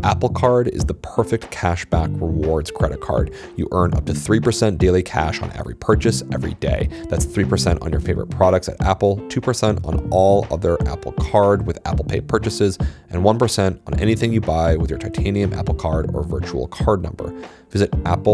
Apple Card is the perfect cashback rewards credit card. You earn up to 3% daily cash on every purchase every day. That's 3% on your favorite products at Apple, 2% on all other Apple Card with Apple Pay purchases, and 1% on anything you buy with your titanium Apple Card or virtual card number. Visit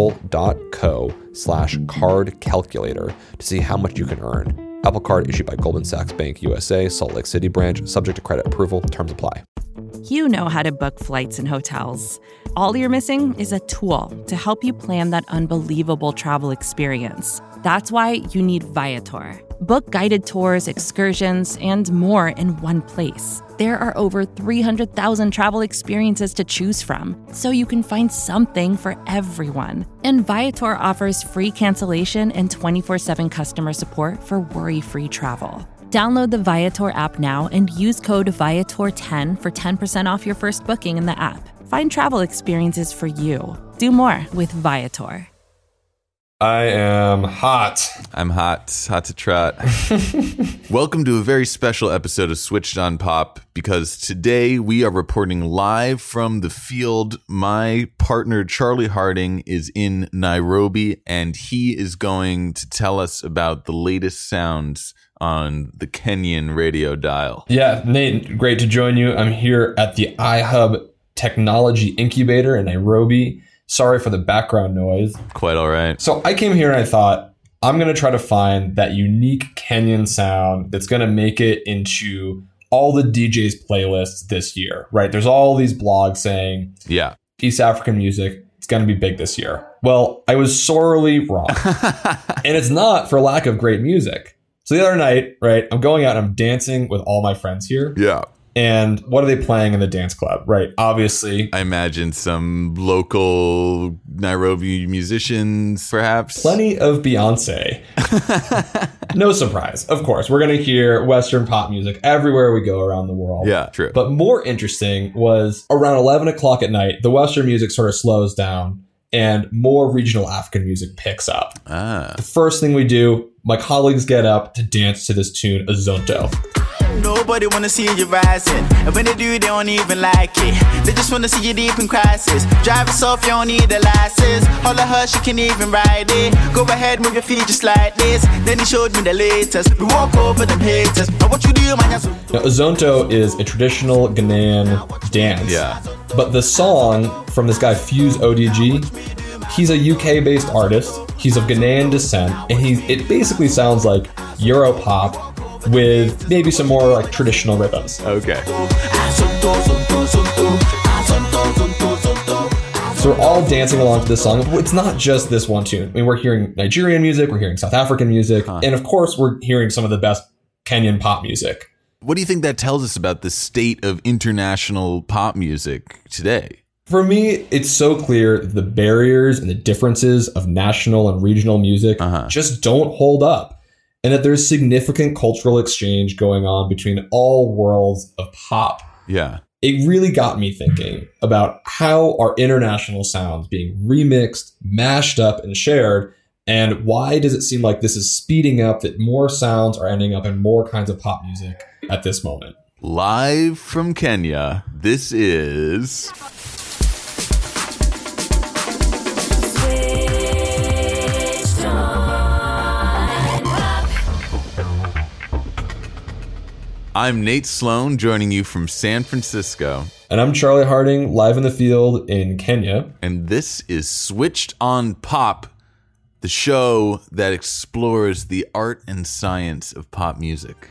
apple.co/card calculator to see how much you can earn. Apple Card issued by Goldman Sachs Bank USA, Salt Lake City branch, subject to credit approval. Terms apply. You know how to book flights and hotels. All you're missing is a tool to help you plan that unbelievable travel experience. That's why you need Viator. Book guided tours, excursions, and more in one place. There are over 300,000 travel experiences to choose from, so you can find something for everyone. And Viator offers free cancellation and 24/7 customer support for worry-free travel. Download the Viator app now and use code Viator10 for 10% off your first booking in the app. Find travel experiences for you. Do more with Viator. I am hot. I'm hot to trot. Welcome to a very special episode of Switched on Pop, because today we are reporting live from the field. My partner, Charlie Harding, is in Nairobi, and he is going to tell us about the latest sounds on the Kenyan radio dial. Yeah, Nate, great to join you. I'm here at the iHub Technology Incubator in Nairobi. Sorry for the background noise. Quite all right. So I came here and I thought, I'm going to try to find that unique Kenyan sound that's going to make it into all the DJs' playlists this year, right? There's all these blogs saying, yeah, East African music, it's going to be big this year. Well, I was sorely wrong. And it's not for lack of great music. So the other night, right, I'm going out and I'm dancing with all my friends here. Yeah. And what are they playing in the dance club, right? Obviously, I imagine some local Nairobi musicians, perhaps. Plenty of Beyonce. No surprise. Of course, we're going to hear Western pop music everywhere we go around the world. Yeah, true. But more interesting was around 11 o'clock at night, the Western music sort of slows down and more regional African music picks up. The first thing we do, my colleagues get up to dance to this tune, Azonto. Nobody wanna see you rising, and when they do, they don't even like it. They just wanna see you deep in crisis. Drive us off, you don't need a license. Holla her, she can even ride it. Go ahead, move your feet just like this. Then he showed me the latest. We walk over them haters. Now what you do, man? Now, Azonto is a traditional Ghanaian dance. Yeah. But the song from this guy Fuse ODG, he's a UK-based artist. He's of Ghanaian descent, and it basically sounds like Europop with maybe some more like traditional rhythms. Okay. So we're all dancing along to this song. It's not just this one tune. I mean, we're hearing Nigerian music, we're hearing South African music, and of course we're hearing some of the best Kenyan pop music. What do you think that tells us about the state of international pop music today? For me, it's so clear that the barriers and the differences of national and regional music just don't hold up. And that there's significant cultural exchange going on between all worlds of pop. Yeah. It really got me thinking about how are international sounds being remixed, mashed up, and shared, and why does it seem like this is speeding up, that more sounds are ending up in more kinds of pop music at this moment? Live from Kenya, this is... I'm Nate Sloan, joining you from San Francisco. And I'm Charlie Harding, live in the field in Kenya. And this is Switched on Pop, the show that explores the art and science of pop music.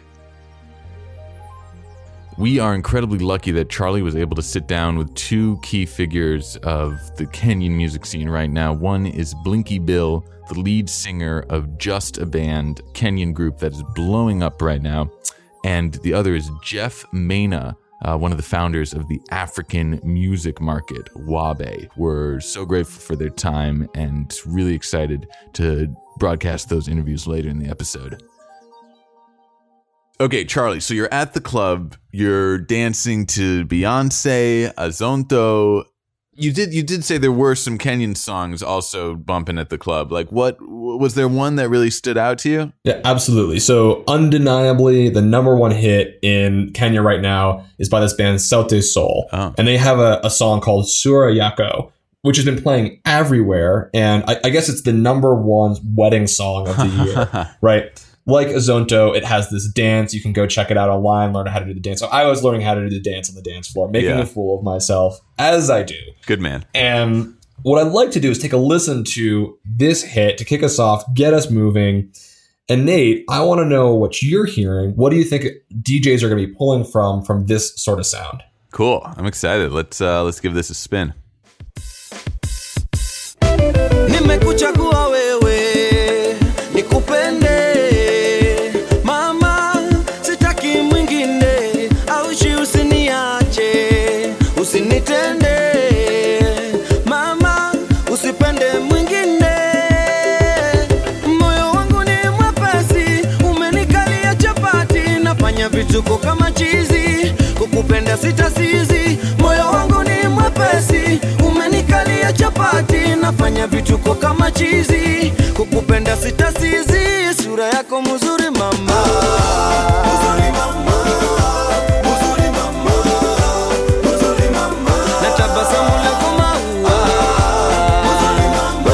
We are incredibly lucky that Charlie was able to sit down with two key figures of the Kenyan music scene right now. One is Blinky Bill, the lead singer of Just a Band, Kenyan group that is blowing up right now. And the other is Jeff Mena, one of the founders of the African Music Market, Wabe. We're so grateful for their time and really excited to broadcast those interviews later in the episode. Okay, Charlie, so you're at the club, you're dancing to Beyonce, Azonto. You did say there were some Kenyan songs also bumping at the club. Like, what was there one that really stood out to you? Yeah, absolutely. So undeniably, the number one hit in Kenya right now is by this band Sauti Sol. Oh. And they have a song called Sura Yako, which has been playing everywhere. And I guess it's the number one wedding song of the year, right? Like Azonto, it has this dance. You can go check it out online, learn how to do the dance. So I was learning how to do the dance on the dance floor, making a fool of myself, as I do. Good man. And what I'd like to do is take a listen to this hit to kick us off, get us moving. And Nate, I want to know what you're hearing. What do you think DJs are going to be pulling from this sort of sound? Cool. I'm excited. Let's give this a spin. Nimekuchagua wewe nikupende mama, sitaki mwingine, aushi usiniache, usinitende mama, usipende mwingine. Moyo wangu ni mwepesi, umenikalia chapati, nafanya vituko kama chizi, kukupenda sitasizi. Moyo wangu ni mwepesi, umenikalia chapati, nafanya vituko kama chizi, kukupenda sitasizi. Sura yako mzuri mama, mzuri mama, mzuri mama, mzuri mama, na tabasamu lako maua, mzuri mama,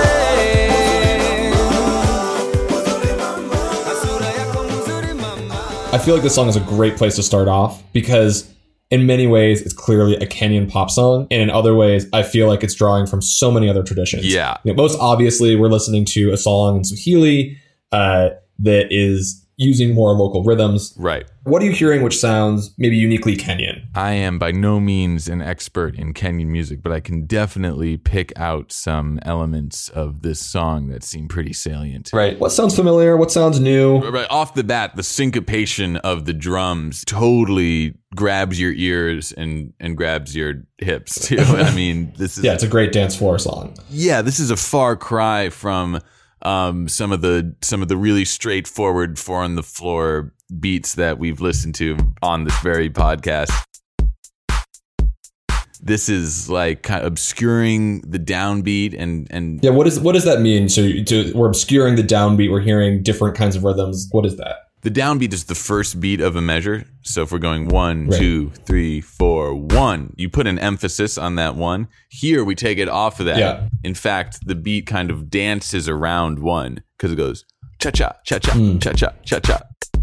mzuri mama, sura yako mzuri mama. I feel like this song is a great place to start off because in many ways, it's clearly a Kenyan pop song. And in other ways, I feel like it's drawing from so many other traditions. Yeah. Most obviously, we're listening to a song in Swahili that is using more local rhythms. Right. What are you hearing which sounds maybe uniquely Kenyan? I am by no means an expert in Kenyan music, but I can definitely pick out some elements of this song that seem pretty salient. Right. What sounds familiar? What sounds new? Right off the bat, the syncopation of the drums totally grabs your ears and grabs your hips too. I mean, this is it's a great dance floor song. Yeah, this is a far cry from some of the really straightforward four on the floor beats that we've listened to on this very podcast. This is like kind of obscuring the downbeat and yeah. What does that mean? So we're obscuring the downbeat. We're hearing different kinds of rhythms. What is that? The downbeat is the first beat of a measure. So if we're going 1, 2, 3, 4, 1, you put an emphasis on that one. Here we take it off of that. Yeah. In fact, the beat kind of dances around 1 because it goes cha-cha, cha-cha, cha-cha, cha-cha.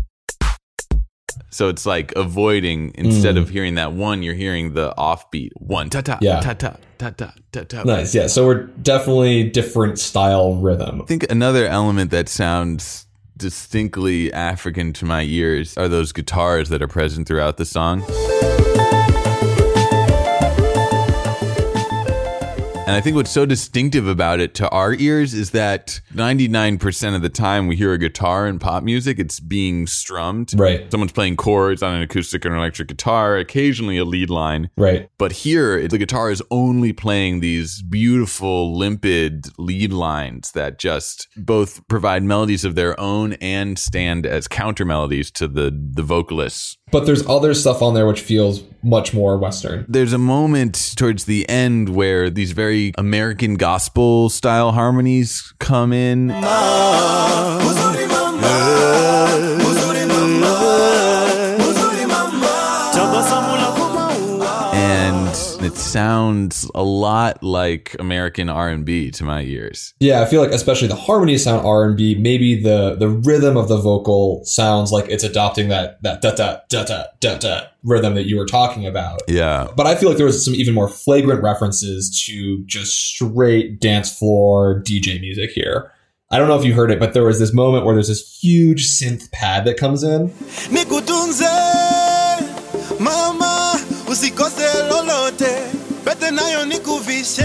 So it's like avoiding, instead of hearing that 1, you're hearing the offbeat 1, ta-ta, ta-ta, ta-ta, ta-ta. Nice. Yeah. So we're definitely different style rhythm. I think another element that sounds distinctly African to my ears are those guitars that are present throughout the song. And I think what's so distinctive about it to our ears is that 99% of the time we hear a guitar in pop music, it's being strummed. Right. Someone's playing chords on an acoustic or an electric guitar, occasionally a lead line. Right. But here, the guitar is only playing these beautiful, limpid lead lines that just both provide melodies of their own and stand as counter melodies to the vocalists. But there's other stuff on there which feels much more Western. There's a moment towards the end where these very American gospel style harmonies come in. And it sounds a lot like American R&B to my ears. Yeah, I feel like especially the harmonies sound R&B. Maybe the rhythm of the vocal sounds like it's adopting that da-da-da-da-da rhythm that you were talking about. Yeah. But I feel like there was some even more flagrant references to just straight dance floor DJ music here. I don't know if you heard it, but there was this moment where there's this huge synth pad that comes in. Nikutunze mama, usikose lolote, bete nayo nikuvishe.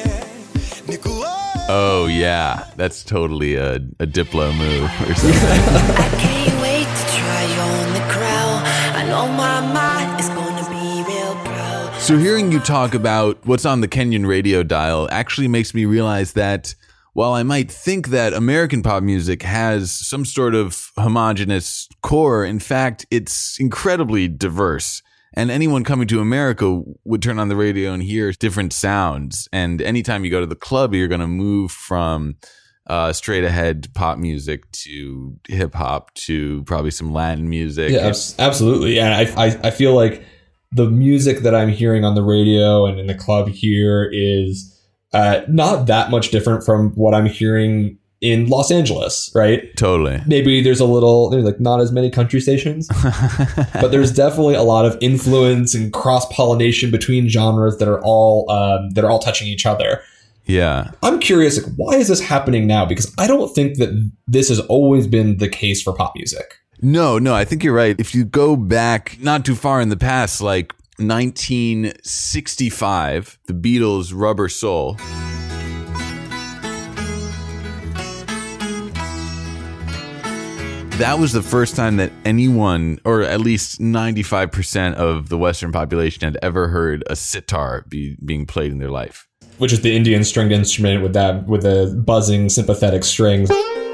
Oh yeah, that's totally a Diplo move or something. I can't wait to try you on the crowd. I know my mind is gonna be real proud. So hearing you talk about what's on the Kenyan radio dial actually makes me realize that while I might think that American pop music has some sort of homogenous core, in fact, it's incredibly diverse. And anyone coming to America would turn on the radio and hear different sounds. And anytime you go to the club, you're going to move from straight ahead pop music to hip hop to probably some Latin music. Yeah, absolutely. And I feel like the music that I'm hearing on the radio and in the club here is not that much different from what I'm hearing in Los Angeles, right? Totally. Maybe there's like not as many country stations, but there's definitely a lot of influence and cross-pollination between genres that are all touching each other. Yeah. I'm curious, like, why is this happening now? Because I don't think that this has always been the case for pop music. No, I think you're right. If you go back not too far in the past, like 1965, the Beatles' Rubber Soul. That was the first time that anyone, or at least 95% of the Western population, had ever heard a sitar being played in their life. Which is the Indian stringed instrument with the buzzing sympathetic strings.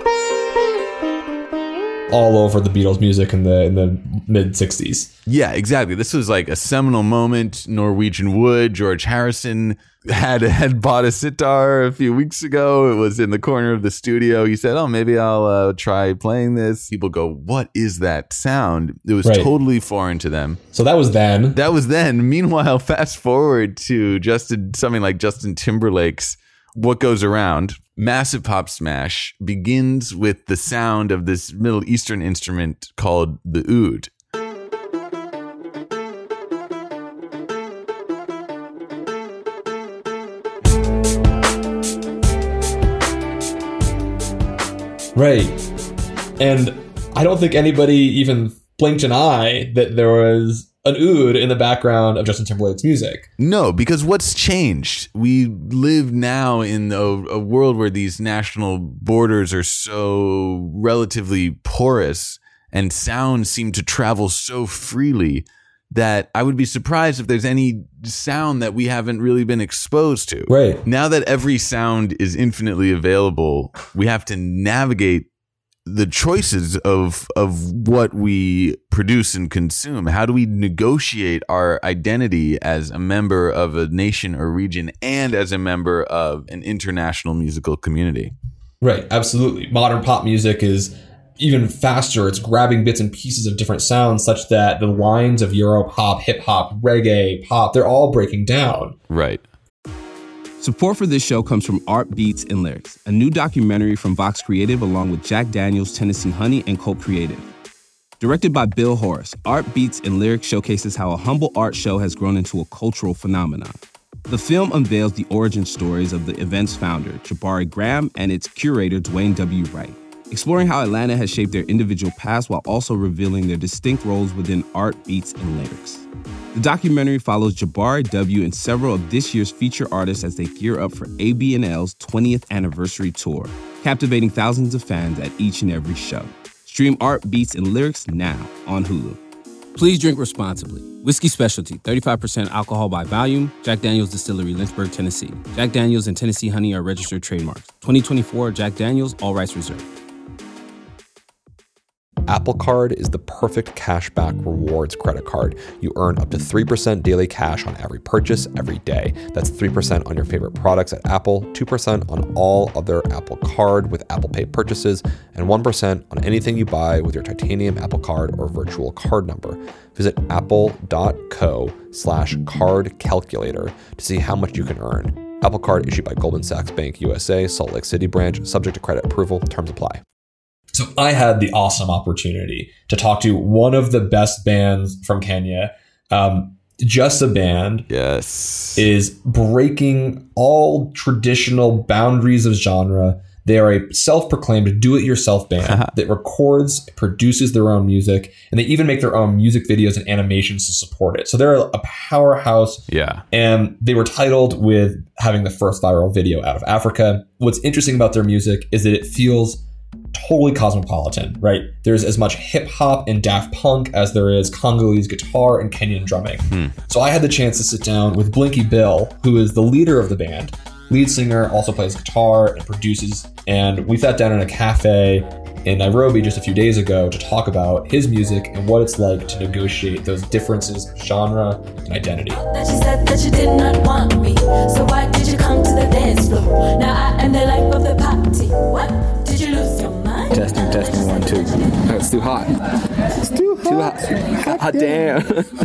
All over the Beatles music in the mid 60s. Yeah, exactly. This was like a seminal moment. Norwegian Wood, George Harrison had bought a sitar a few weeks ago. It was in the corner of the studio. He said, "Oh, maybe I'll try playing this." People go, "What is that sound?" It was totally foreign to them. So that was then. Meanwhile, fast forward to something like Justin Timberlake's "What Goes Around." Massive pop smash begins with the sound of this Middle Eastern instrument called the oud. Right. And I don't think anybody even blinked an eye that there was an oud in the background of Justin Timberlake's music. No, because what's changed? We live now in a world where these national borders are so relatively porous and sounds seem to travel so freely that I would be surprised if there's any sound that we haven't really been exposed to. Right. Now that every sound is infinitely available, we have to navigate the choices of what we produce and consume. How do we negotiate our identity as a member of a nation or region and as a member of an international musical community? Right, absolutely. Modern pop music is even faster. It's grabbing bits and pieces of different sounds such that the lines of Euro pop, hip hop, reggae, pop, they're all breaking down. Right. Support for this show comes from Art Beats and Lyrics, a new documentary from Vox Creative along with Jack Daniels, Tennessee Honey, and Colt Creative. Directed by Bill Horace, Art Beats and Lyrics showcases how a humble art show has grown into a cultural phenomenon. The film unveils the origin stories of the event's founder, Jabari Graham, and its curator, Dwayne W. Wright, exploring how Atlanta has shaped their individual paths while also revealing their distinct roles within Art Beats and Lyrics. The documentary follows Jabari W. and several of this year's feature artists as they gear up for AB&L's 20th anniversary tour, captivating thousands of fans at each and every show. Stream Art Beats and Lyrics now on Hulu. Please drink responsibly. Whiskey Specialty, 35% alcohol by volume. Jack Daniels Distillery, Lynchburg, Tennessee. Jack Daniels and Tennessee Honey are registered trademarks. 2024 Jack Daniels, all rights reserved. Apple Card is the perfect cashback rewards credit card. You earn up to 3% daily cash on every purchase every day. That's 3% on your favorite products at Apple, 2% on all other Apple Card with Apple Pay purchases, and 1% on anything you buy with your titanium Apple Card or virtual card number. Visit apple.co/card calculator to see how much you can earn. Apple Card issued by Goldman Sachs Bank USA, Salt Lake City branch, subject to credit approval. Terms apply. So I had the awesome opportunity to talk to one of the best bands from Kenya. Just a Band, yes, is breaking all traditional boundaries of genre. They are a self-proclaimed do-it-yourself band that records, produces their own music, and they even make their own music videos and animations to support it. So they're a powerhouse. Yeah. And they were titled with having the first viral video out of Africa. What's interesting about their music is that it feels totally cosmopolitan, right? There's as much hip hop and Daft Punk as there is Congolese guitar and Kenyan drumming. So I had the chance to sit down with Blinky Bill, who is the leader of the band. Lead singer, also plays guitar and produces. And we sat down in a cafe in Nairobi just a few days ago to talk about his music and what it's like to negotiate those differences of genre and identity. That you said that you did not want me, so why did you come to the dance floor? Now I am the life of the party. What? Did you lose your mind? Testing, 1, 2. Oh, it's too hot. It's too hot. Hot damn.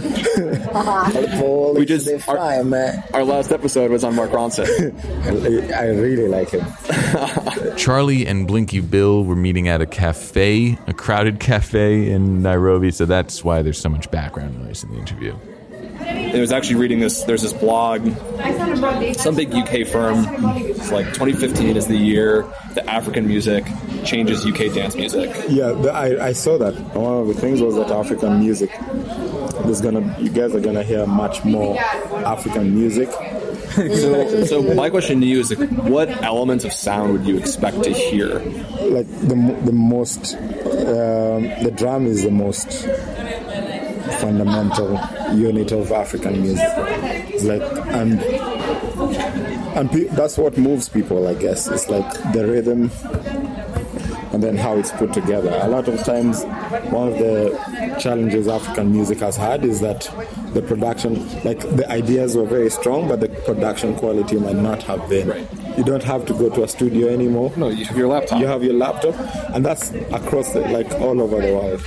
We just man. Our last episode was on Mark Ronson. I really like him. Charlie and Blinky Bill were meeting at a cafe, a crowded cafe in Nairobi, so that's why there's so much background noise in the interview. I was actually reading this. There's this blog, some big UK firm. It's like 2015 is the year that African music changes UK dance music. Yeah, I saw that. One of the things was that African music, you guys are gonna hear much more African music. So my question to you is, like, what elements of sound would you expect to hear? Like the drum is the most fundamental unit of African music. It's like and that's what moves people, I guess. It's like the rhythm and then how it's put together. A lot of times, one of the challenges African music has had is that the production, like the ideas were very strong, but the production quality might not have been. Right. You don't have to go to a studio anymore. No, you have your laptop. You have your laptop, and that's across like all over the world.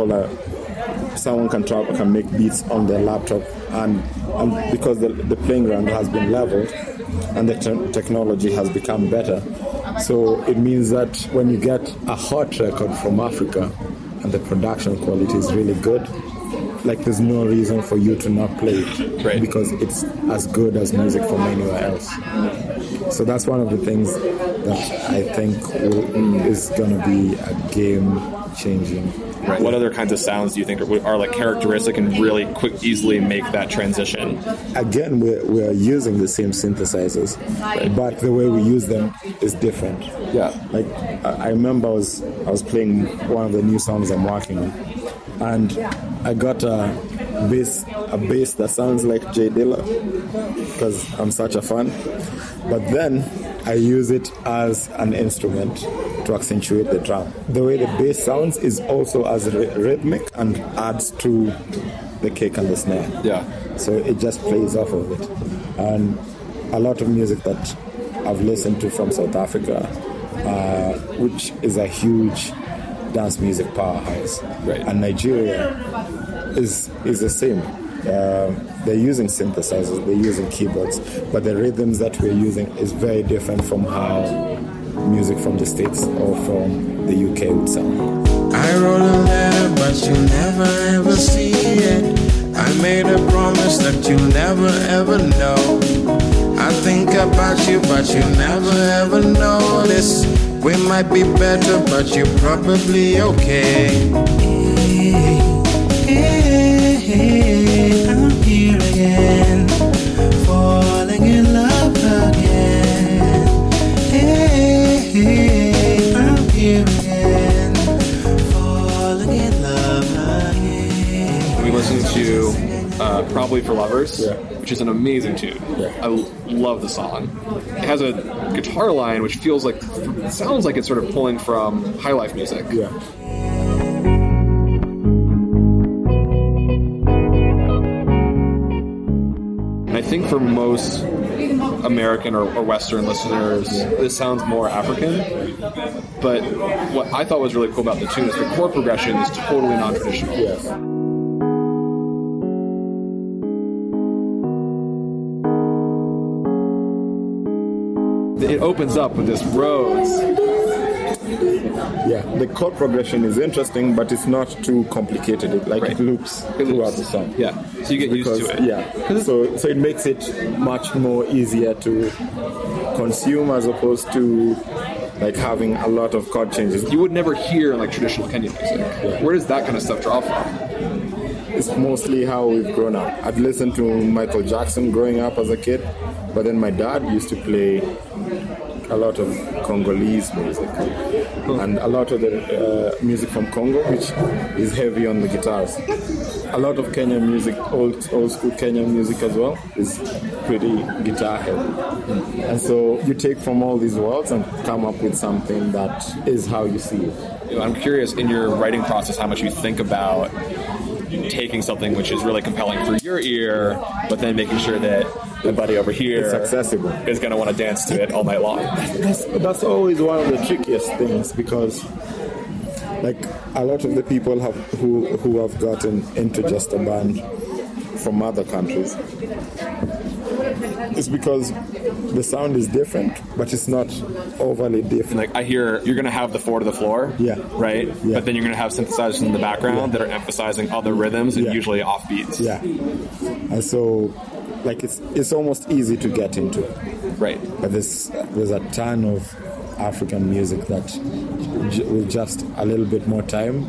Someone can make beats on their laptop, and because the playing ground has been leveled and the technology has become better, so it means that when you get a hot record from Africa and the production quality is really good, like there's no reason for you to not play it, right? Because it's as good as music from anywhere else. So that's one of the things that I think is going to be a game-changing. Right. What other kinds of sounds do you think are like characteristic and really easily make that transition? Again, we're using the same synthesizers, but the way we use them is different. Yeah. Like I remember I was playing one of the new songs I'm working on, and I got a bass that sounds like Jay Dilla because I'm such a fan. But then I use it as an instrument to accentuate the drum. The way the bass sounds is also as rhythmic and adds to the kick and the snare. Yeah. So it just plays off of it. And a lot of music that I've listened to from South Africa, which is a huge dance music powerhouse. Right. And Nigeria is the same. They're using synthesizers, they're using keyboards, but the rhythms that we're using is very different from how music from the States or from the UK would sound. I wrote a letter, but you never ever see it. I made a promise that you'll never ever know. I think about you, but you never ever notice. We might be better, but you're probably okay. I'm here again, falling in love again. I'm here again, falling in love again. We listened to Probably for Lovers, which is an amazing tune. I love the song. It has a guitar line which sounds like it's sort of pulling from high life music. Yeah. I think for most American or Western listeners, this sounds more African. But what I thought was really cool about the tune is the chord progression is totally non-traditional. Yes. It opens up with this Rhodes. Yeah, the chord progression is interesting, but it's not too complicated. It loops throughout the song. Yeah, so you get used to it. Yeah, so it makes it much more easier to consume as opposed to like having a lot of chord changes. You would never hear like traditional Kenyan music. Yeah. Where does that kind of stuff draw from? It's mostly how we've grown up. I'd listened to Michael Jackson growing up as a kid, but then my dad used to play a lot of Congolese music and a lot of the music from Congo, which is heavy on the guitars. a lot of Kenyan music, old school Kenyan music as well, is pretty guitar heavy. And so you take from all these worlds and come up with something that is how you see it. I'm curious, in your writing process, how much you think about taking something which is really compelling for your ear, but then making sure that the buddy over here it's accessible, is going to want to dance to it all night long. That's always one of the trickiest things, because like a lot of the people who have gotten into just a band from other countries, it's because the sound is different, but it's not overly different. Like I hear you're going to have the 4 to the floor, right? Yeah. But then you're going to have synthesizers in the background that are emphasizing other rhythms and usually offbeats. Yeah. And so, like it's almost easy to get into. Right. But there's a ton of African music that with just a little bit more time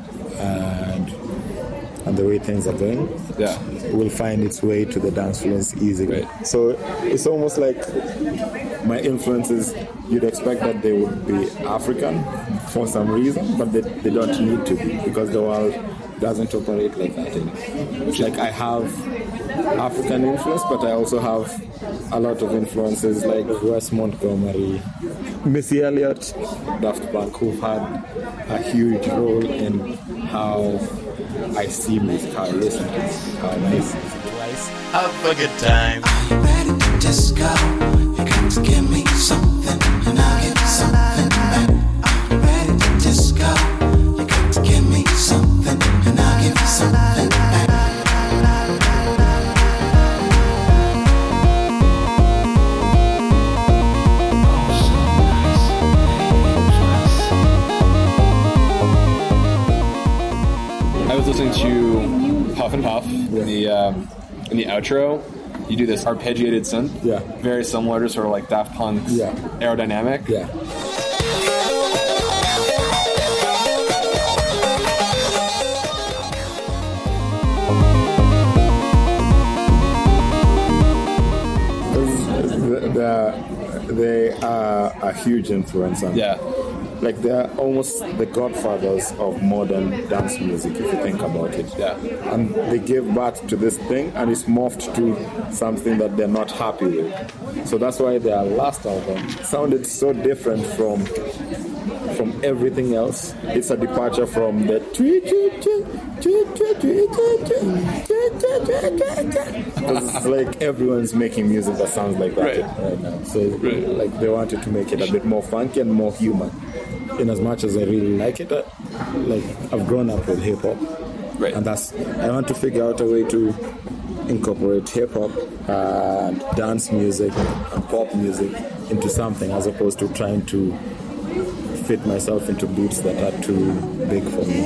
and the way things are going, will find its way to the dance floors easily. Right. So it's almost like my influences, you'd expect that they would be African for some reason, but they don't need to be, because the world doesn't operate like that anymore. It's like I have African influence, but I also have a lot of influences like Wes Montgomery, Missy Elliott, Daft Punk, who've had a huge role in how I see music, how I listen to music, how I listen to music. Have a good time. Are you ready to just go? You got to give me something, and I'll give you something back. Are you ready to just go? You got to give me something, and I'll give you something back. I was listening to Huff and Puff in the outro. You do this arpeggiated synth, very similar to sort of like Daft Punk's Aerodynamic. Yeah. They are a huge influence on like they're almost the godfathers of modern dance music, if you think about it. Yeah. And they gave birth to this thing, and it's morphed to something that they're not happy with. So that's why their last album sounded so different from everything else. It's a departure from the because it's like everyone's making music that sounds like that right now. So like they wanted to make it a bit more funky and more human. In as much as I really like it, like I've grown up with hip hop, and I want to figure out a way to incorporate hip hop and dance music and pop music into something, as opposed to trying to fit myself into boots that are too big for me.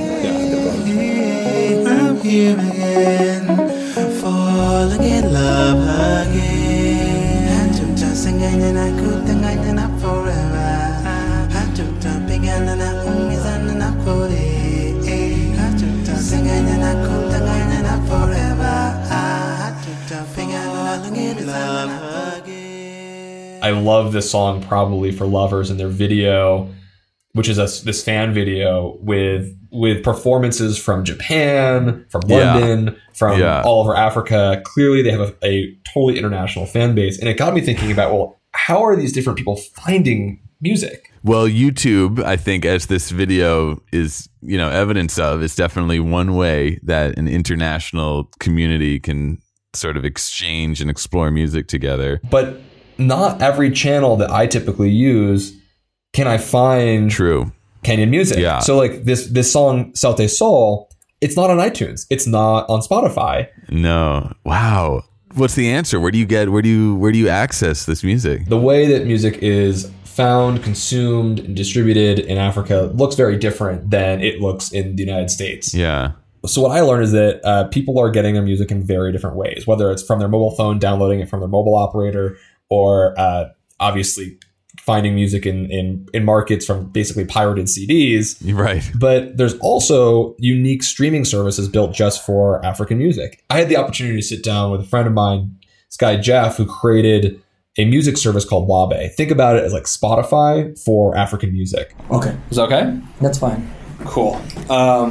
I'm here again, falling in love again. I took time singing and I could think I did not forever. I took time began and I always ended up for it. I took time singing and I could think I did not forever. I took time falling in love again. I love this song probably for Lovers and their video, which is this fan video with performances from Japan, from London, from all over Africa. Clearly, they have a totally international fan base. And it got me thinking about, well, how are these different people finding music? Well, YouTube, I think, as this video is, evidence of, is definitely one way that an international community can sort of exchange and explore music together. But not every channel that I typically use can I find Kenyan music. Yeah. So like this song Saute Soul, it's not on iTunes. It's not on Spotify. No. Wow. What's the answer? Where do you access this music? The way that music is found, consumed, and distributed in Africa looks very different than it looks in the United States. Yeah. So what I learned is that people are getting their music in very different ways, whether it's from their mobile phone, downloading it from their mobile operator, or obviously finding music in markets from basically pirated CDs. Right. But there's also unique streaming services built just for African music. I had the opportunity to sit down with a friend of mine, this guy Jeff, who created a music service called Wabe. Think about it as like Spotify for African music. Okay. Is that okay? That's fine. Cool.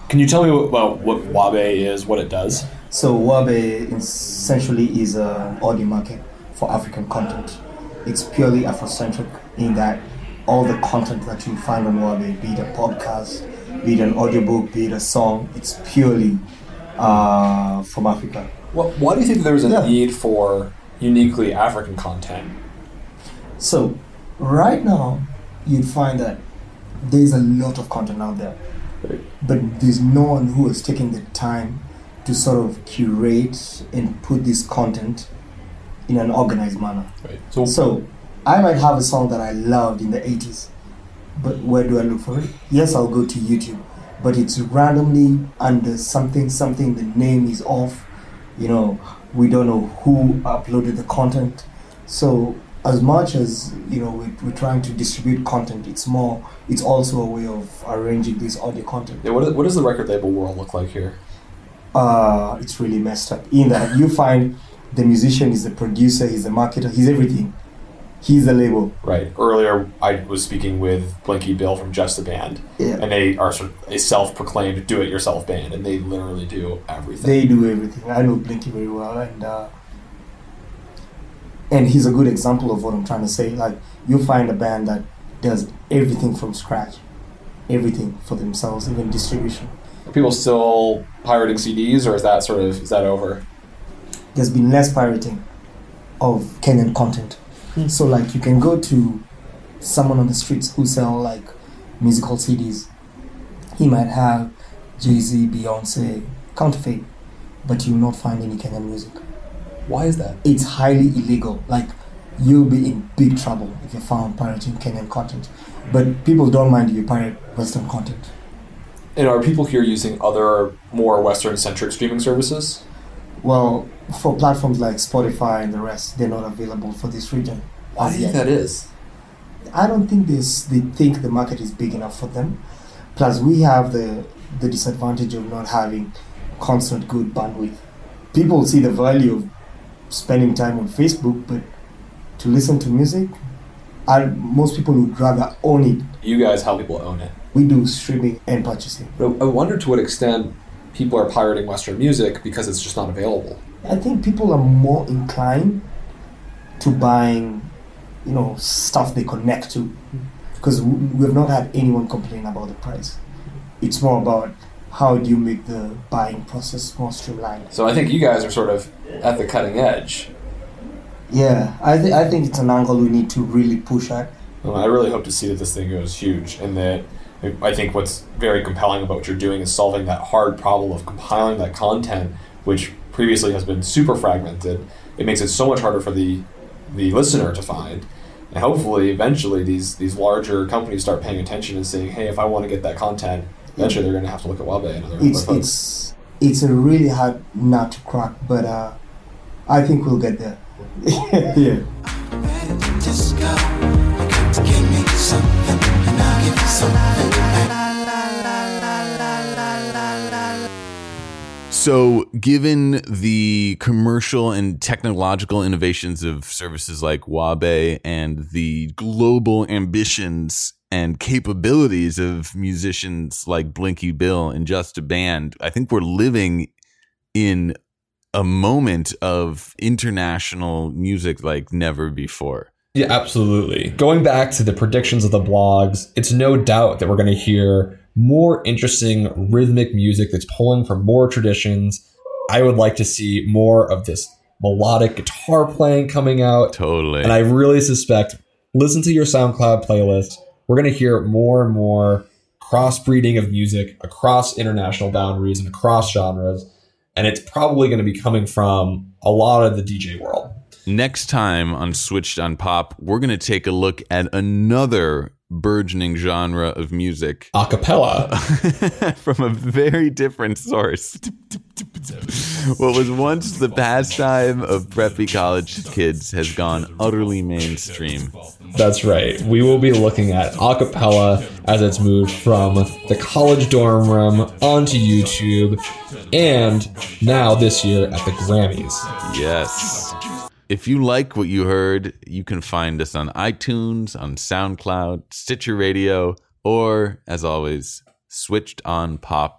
Can you tell me about what Wabe is, what it does? So Wabe essentially is an audio market for African content. It's purely Afrocentric in that all the content that you find on Wabe, be it a podcast, be it an audiobook, be it a song, it's purely from Africa. Well, why do you think there's a need for uniquely African content? So, right now, you'd find that there's a lot of content out there, but there's no one who is taking the time to sort of curate and put this content in an organized manner. Right. So, I might have a song that I loved in the 80s, but where do I look for it? Yes, I'll go to YouTube, but it's randomly under something, the name is off, you know, we don't know who uploaded the content. So as much as, you know, we're trying to distribute content, it's also a way of arranging this audio content. Yeah, what does the record label world look like here? It's really messed up in that you find the musician is the producer, he's the marketer, he's everything. He's the label. Right. Earlier, I was speaking with Blinky Bill from Just a Band, and they are sort of a self-proclaimed do-it-yourself band, and they literally do everything. They do everything. I know Blinky very well, and he's a good example of what I'm trying to say. Like, you find a band that does everything from scratch, everything for themselves, even distribution. Are people still pirating CDs, or is that over? There's been less pirating of Kenyan content. So like you can go to someone on the streets who sell like musical CDs. He might have Jay-Z, Beyonce, counterfeit, but you'll not find any Kenyan music. Why is that? It's highly illegal. Like, you'll be in big trouble if you're found pirating Kenyan content. But people don't mind if you pirate Western content. And are people here using other more Western-centric streaming services? Well, for platforms like Spotify and the rest, they're not available for this region. Why do you think that is? I don't think they think the market is big enough for them. Plus, we have the disadvantage of not having constant good bandwidth. People see the value of spending time on Facebook, but to listen to music, most people would rather own it. You guys help people own it. We do streaming and purchasing. But I wonder to what extent people are pirating Western music because it's just not available. I think people are more inclined to buying, you know, stuff they connect to, because we've not had anyone complain about the price. It's more about how do you make the buying process more streamlined. So I think you guys are sort of at the cutting edge. Yeah, I think it's an angle we need to really push at. Well, I really hope to see that this thing goes huge, and that I think what's very compelling about what you're doing is solving that hard problem of compiling that content, which previously has been super fragmented. It makes it so much harder for the listener to find. And hopefully, eventually, these larger companies start paying attention and saying, hey, if I want to get that content, eventually they're going to have to look at Wabe and other folks. It's a really hard nut to crack, but I think we'll get there. Yeah. Just go. Give me something, and I'll give you something. So, given the commercial and technological innovations of services like Wabe and the global ambitions and capabilities of musicians like Blinky Bill and Just a Band, I think we're living in a moment of international music like never before. Yeah, absolutely. Going back to the predictions of the blogs, it's no doubt that we're going to hear more interesting rhythmic music that's pulling from more traditions. I would like to see more of this melodic guitar playing coming out. Totally. And I really suspect, listen to your SoundCloud playlist, we're going to hear more and more crossbreeding of music across international boundaries and across genres. And it's probably going to be coming from a lot of the DJ world. Next time on Switched on Pop, we're going to take a look at another burgeoning genre of music. A cappella. From a very different source. What was once the pastime of preppy college kids has gone utterly mainstream. That's right. We will be looking at a cappella as it's moved from the college dorm room onto YouTube and now this year at the Grammys. Yes. If you like what you heard, you can find us on iTunes, on SoundCloud, Stitcher Radio, or, as always, switchedonpop.com.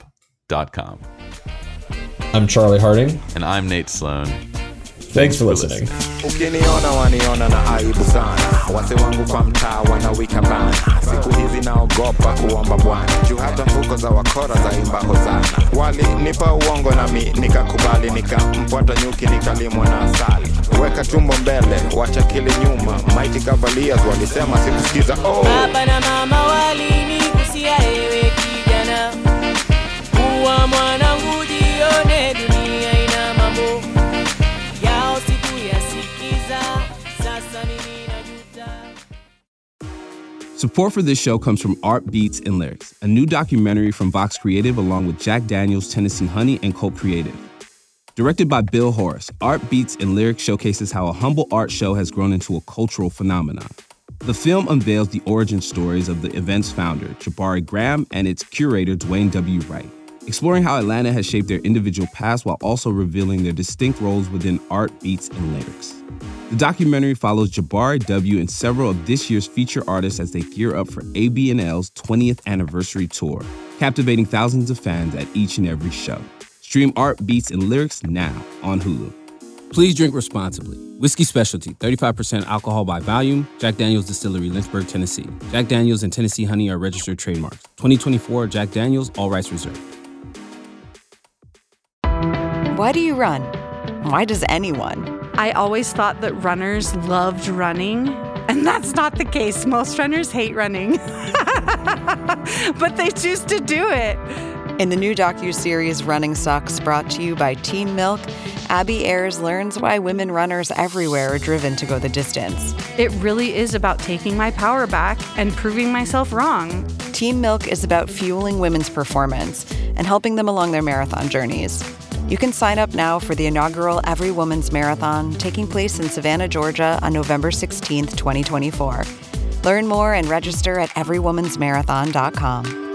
apple.com. I'm Charlie Harding. And I'm Nate Sloan. Thanks for listening. Ukiniona waniona na aibu sana, wase wangu kwa mtaa wanawika bana, siku hizi naogopa kuomba Bwana, juu hata mfuko za wakora za imba hozana. Walinipa uongo nami nikakubali, nikamfuata nyuki nikalimwa na asali. Weka tumbo mbele, wacha kile nyuma, Mighty Cavaliers walisema sikusikiza. Baba na mama walinigusia ewe kijana, kuwa mwanangu jione dunia ina mambo yao sikuyasikiza, sasa mimi najuta. Support for this show comes from Art Beats and Lyrics, a new documentary from Vox Creative along with Jack Daniels, Tennessee Honey, and Colt Creative. Directed by Bill Horace, Art Beats and Lyrics showcases how a humble art show has grown into a cultural phenomenon. The film unveils the origin stories of the event's founder, Jabari Graham, and its curator, Dwayne W. Wright, exploring how Atlanta has shaped their individual paths while also revealing their distinct roles within art, beats, and lyrics. The documentary follows Jabari W. and several of this year's feature artists as they gear up for ABNL's 20th anniversary tour, captivating thousands of fans at each and every show. Stream Art, Beats, and Lyrics now on Hulu. Please drink responsibly. Whiskey Specialty, 35% alcohol by volume. Jack Daniels Distillery, Lynchburg, Tennessee. Jack Daniels and Tennessee Honey are registered trademarks. 2024 Jack Daniels, all rights reserved. Why do you run? Why does anyone? I always thought that runners loved running, and that's not the case. Most runners hate running, but they choose to do it. In the new docuseries Running Sucks, brought to you by Teen Milk, Abby Ayers learns why women runners everywhere are driven to go the distance. It really is about taking my power back and proving myself wrong. Teen Milk is about fueling women's performance and helping them along their marathon journeys. You can sign up now for the inaugural Every Woman's Marathon, taking place in Savannah, Georgia on November 16th, 2024. Learn more and register at everywomansmarathon.com.